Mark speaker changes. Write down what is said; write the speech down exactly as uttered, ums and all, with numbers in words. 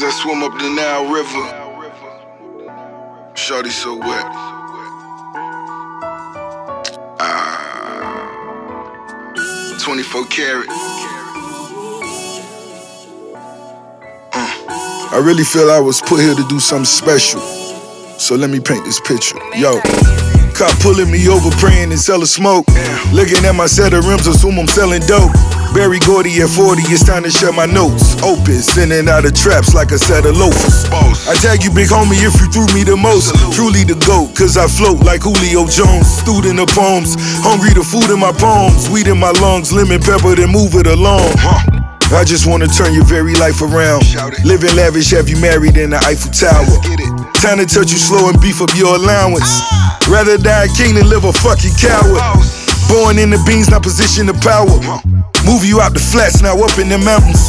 Speaker 1: as I swim up the Nile River. Shorty so wet. Ah, twenty-four karat. Uh. I really feel I was put here to do something special. So let me paint this picture. Yo. Cop pulling me over, praying and selling smoke. Looking at my set of rims, assume I'm selling dope. Barry Gordy at forty, it's time to share my notes. Open, sending out of traps like a set of loafers. I tag you, big homie, if you threw me the most. Truly the GOAT, cause I float like Julio Jones. Student of poems, hungry the food in my palms. Weed in my lungs, lemon pepper, then move it along. I just wanna turn your very life around. Living lavish, have you married in the Eiffel Tower. Time to touch you slow and beef up your allowance. Rather die a king than live a fucking coward. Born in the beans, not position of power. Move you out the flats, now up in the mountains.